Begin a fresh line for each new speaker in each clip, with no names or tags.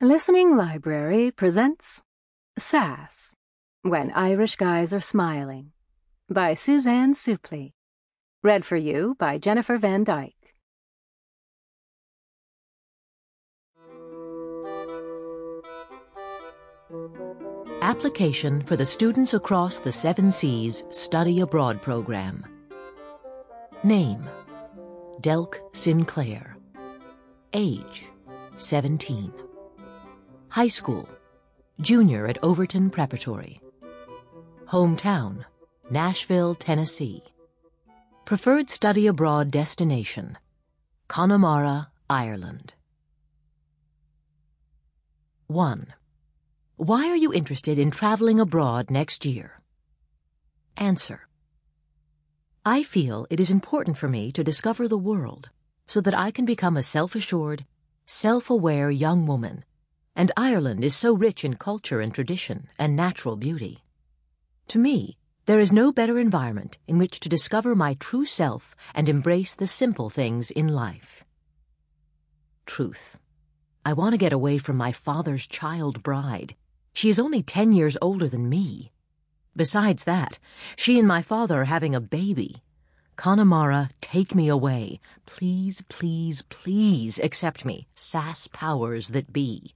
Listening Library presents Sass, When Irish Guys Are Smiling, by Suzanne Supley. Read for you by Jennifer Van Dyke.
Application for the Students Across the Seven Seas Study Abroad Program. Name: Delk Sinclair. Age: 17. High school: junior at Overton Preparatory. Hometown: Nashville, Tennessee. Preferred study abroad destination: Connemara, Ireland. 1. Why are you interested in traveling abroad next year? Answer: I feel it is important for me to discover the world so that I can become a self-assured, self-aware young woman, and Ireland is so rich in culture and tradition and natural beauty. To me, there is no better environment in which to discover my true self and embrace the simple things in life. Truth: I want to get away from my father's child bride. She is only 10 years older than me. Besides that, she and my father are having a baby. Connemara, take me away. Please, please, please accept me, sass powers that be.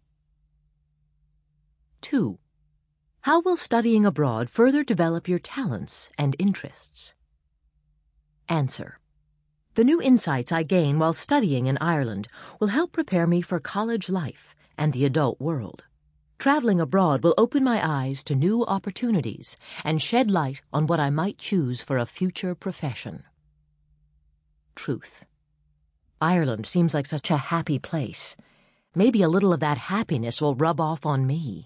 2. How will studying abroad further develop your talents and interests? Answer: the new insights I gain while studying in Ireland will help prepare me for college life and the adult world. Traveling abroad will open my eyes to new opportunities and shed light on what I might choose for a future profession. Truth: Ireland seems like such a happy place. Maybe a little of that happiness will rub off on me.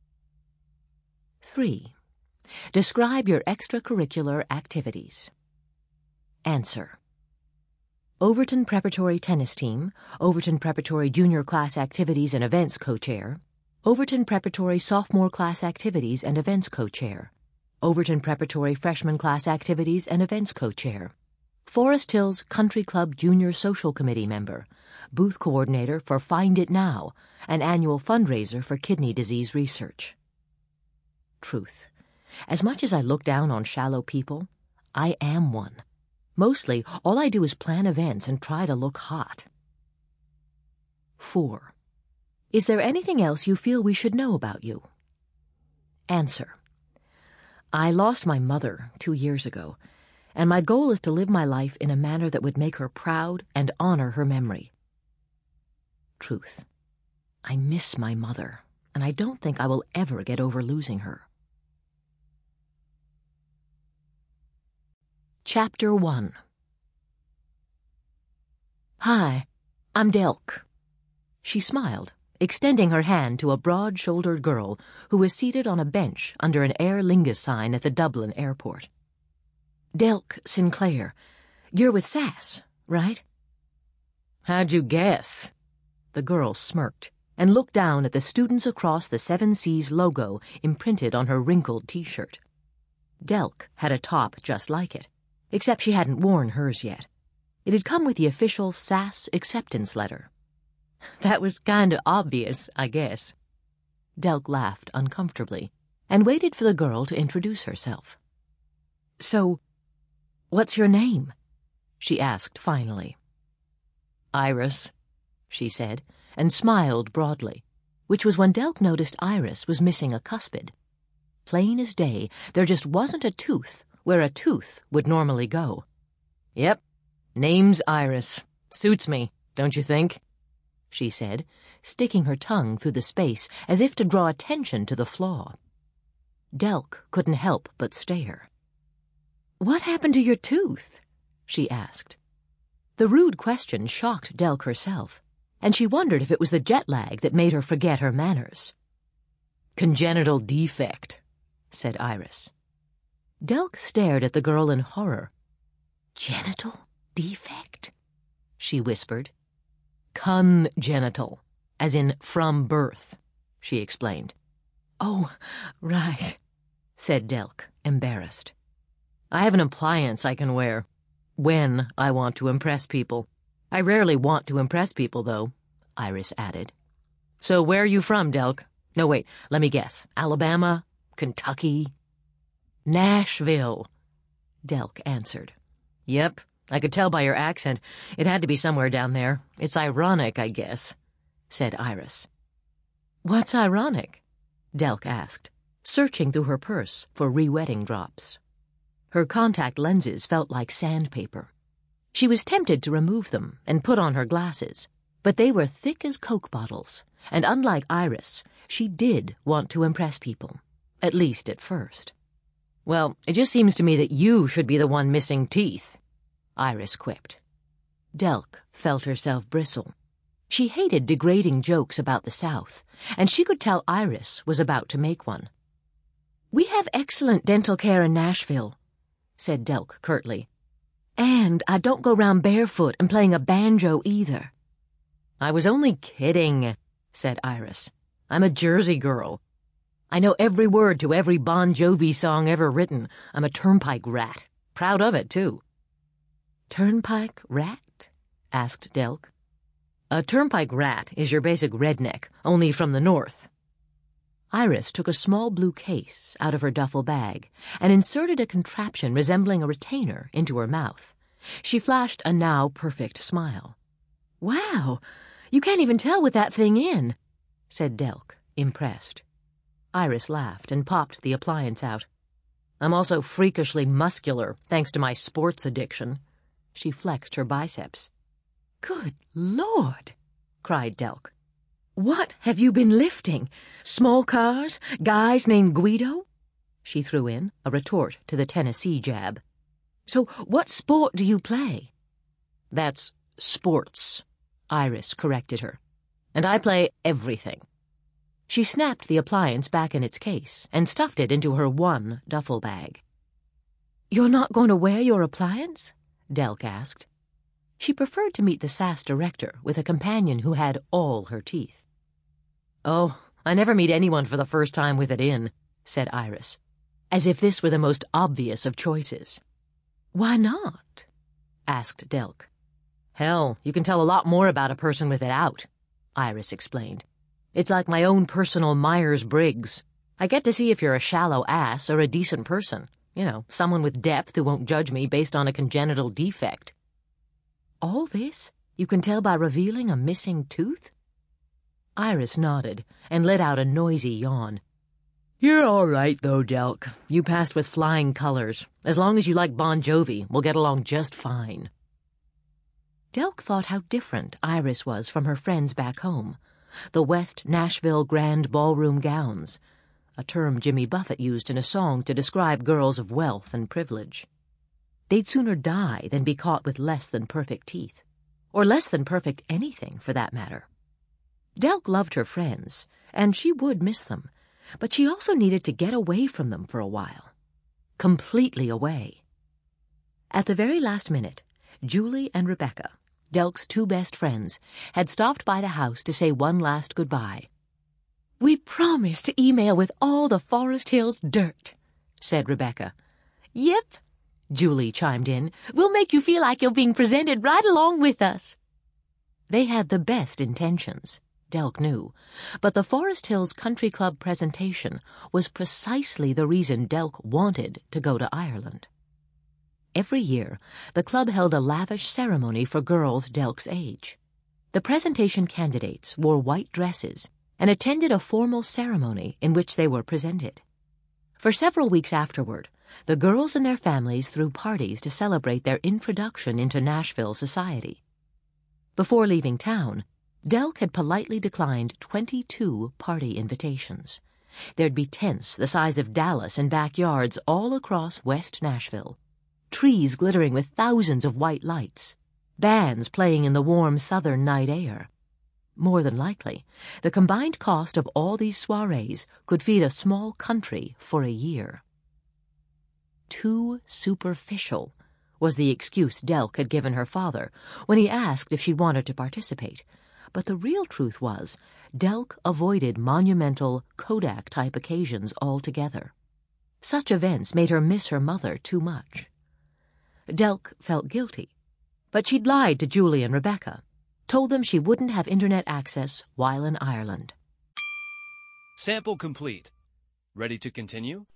3. Describe your extracurricular activities. Answer: Overton Preparatory Tennis Team, Overton Preparatory Junior Class Activities and Events Co-Chair, Overton Preparatory Sophomore Class Activities and Events Co-Chair, Overton Preparatory Freshman Class Activities and Events Co-Chair, Forest Hills Country Club Junior Social Committee member, Booth Coordinator for Find It Now, an annual fundraiser for kidney disease research. Truth: as much as I look down on shallow people, I am one. Mostly, all I do is plan events and try to look hot. 4. Is there anything else you feel we should know about you? Answer: I lost my mother 2 years ago, and my goal is to live my life in a manner that would make her proud and honor her memory. Truth: I miss my mother, and I don't think I will ever get over losing her. Chapter 1. Hi, I'm Delk. She smiled, extending her hand to a broad-shouldered girl who was seated on a bench under an Aer Lingus sign at the Dublin airport. Delk Sinclair, you're with Sass, right? How'd you guess? The girl smirked and looked down at the Students Across the Seven Seas logo imprinted on her wrinkled T-shirt. Delk had a top just like it, except she hadn't worn hers yet. It had come with the official Sass acceptance letter. That was kinda obvious, I guess. Delk laughed uncomfortably and waited for the girl to introduce herself. So, what's your name? She asked finally. Iris, she said, and smiled broadly, which was when Delk noticed Iris was missing a cuspid. Plain as day, there just wasn't a tooth where a tooth would normally go. Yep, name's Iris. Suits me, don't you think? She said, sticking her tongue through the space as if to draw attention to the flaw. Delk couldn't help but stare. What happened to your tooth? She asked. The rude question shocked Delk herself, and she wondered if it was the jet lag that made her forget her manners. Congenital defect, said Iris. Delk stared at the girl in horror. Genital defect? She whispered. Congenital, as in from birth, she explained. Oh, right, said Delk, embarrassed. I have an appliance I can wear when I want to impress people. I rarely want to impress people, though, Iris added. So where are you from, Delk? No, wait, let me guess. Alabama? Kentucky? Nashville, Delk answered. Yep, I could tell by your accent. It had to be somewhere down there. It's ironic, I guess, said Iris. What's ironic? Delk asked, searching through her purse for re-wetting drops. Her contact lenses felt like sandpaper. She was tempted to remove them and put on her glasses, but they were thick as Coke bottles, and unlike Iris, she did want to impress people, at least at first. Well, it just seems to me that you should be the one missing teeth, Iris quipped. Delk felt herself bristle. She hated degrading jokes about the South, and she could tell Iris was about to make one. We have excellent dental care in Nashville, said Delk curtly. And I don't go round barefoot and playing a banjo either. I was only kidding, said Iris. I'm a Jersey girl. I know every word to every Bon Jovi song ever written. I'm a turnpike rat. Proud of it, too. Turnpike rat? Asked Delk. A turnpike rat is your basic redneck, only from the north. Iris took a small blue case out of her duffel bag and inserted a contraption resembling a retainer into her mouth. She flashed a now perfect smile. Wow, you can't even tell with that thing in, said Delk, impressed. Iris laughed and popped the appliance out. I'm also freakishly muscular, thanks to my sports addiction. She flexed her biceps. Good Lord, cried Delk. What have you been lifting? Small cars? Guys named Guido? She threw in, a retort to the Tennessee jab. So what sport do you play? That's sports, Iris corrected her. And I play everything. She snapped the appliance back in its case and stuffed it into her one duffel bag. You're not going to wear your appliance? Delk asked. She preferred to meet the SAS director with a companion who had all her teeth. Oh, I never meet anyone for the first time with it in, said Iris, as if this were the most obvious of choices. Why not? Asked Delk. Hell, you can tell a lot more about a person with it out, Iris explained. It's like my own personal Myers-Briggs. I get to see if you're a shallow ass or a decent person. You know, someone with depth who won't judge me based on a congenital defect. All this you can tell by revealing a missing tooth? Iris nodded and let out a noisy yawn. You're all right, though, Delk. You passed with flying colors. As long as you like Bon Jovi, we'll get along just fine. Delk thought how different Iris was from her friends back home. The West Nashville Grand Ballroom gowns, a term Jimmy Buffett used in a song to describe girls of wealth and privilege. They'd sooner die than be caught with less than perfect teeth, or less than perfect anything, for that matter. Delk loved her friends, and she would miss them, but she also needed to get away from them for a while. Completely away. At the very last minute, Julie and Rebecca, Delk's two best friends, had stopped by the house to say one last goodbye. We promised to email with all the Forest Hills dirt, said Rebecca. Yep, Julie chimed in. We'll make you feel like you're being presented right along with us. They had the best intentions, Delk knew, but the Forest Hills Country Club presentation was precisely the reason Delk wanted to go to Ireland. Every year, the club held a lavish ceremony for girls Delk's age. The presentation candidates wore white dresses and attended a formal ceremony in which they were presented. For several weeks afterward, the girls and their families threw parties to celebrate their introduction into Nashville society. Before leaving town, Delk had politely declined 22 party invitations. There'd be tents the size of Dallas in backyards all across West Nashville, trees glittering with thousands of white lights, bands playing in the warm southern night air. More than likely, the combined cost of all these soirees could feed a small country for a year. Too superficial was the excuse Delk had given her father when he asked if she wanted to participate. But the real truth was, Delk avoided monumental Kodak-type occasions altogether. Such events made her miss her mother too much. Delk felt guilty, but she'd lied to Julie and Rebecca. told them she wouldn't have internet access while in Ireland.
Sample complete. Ready to continue?